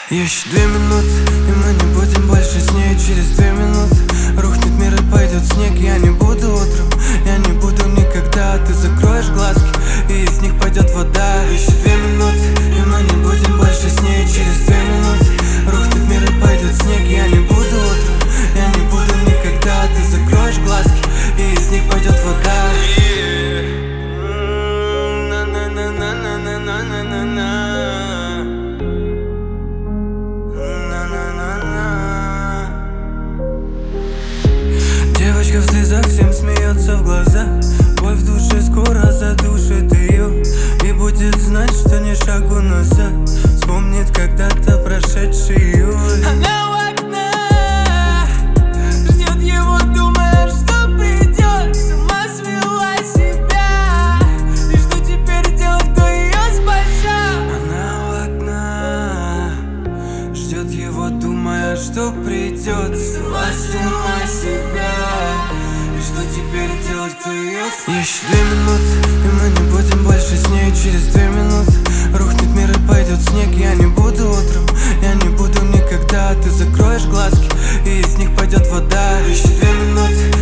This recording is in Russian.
Еще 2 минуты, и мы не будем больше с ней. Через 2 минуты рухнет мир и пойдет снег. Я не буду утром, я не буду никогда. Ты закроешь глазки, и из них пойдет вода. Еще 2 минуты, и мы не будем больше с ней. Через 2 минуты рухнет мир и пойдет снег. Я не буду утром, я не буду никогда. Ты закроешь глазки, и из них пойдет вода. Девочка в слезах всем смеется в глаза. Боль в душе скоро задушит ее, и будет знать, что ни шагу назад. Вспомнит когда-то прошедший июль. Она у окна ждет его, думая, что придет. Сама свела себя, и что теперь делать, кто ее спасет? Она у окна ждет его, думая, что придет. Свела сама себя, и что теперь делать, кто ее спасет? Еще 2 минуты, и мы не будем больше с ней. Через 2 минуты рухнет мир и пойдет снег. Я не буду утром, я не буду никогда. Ты закроешь глазки, и из них пойдет вода. Еще 2 минуты,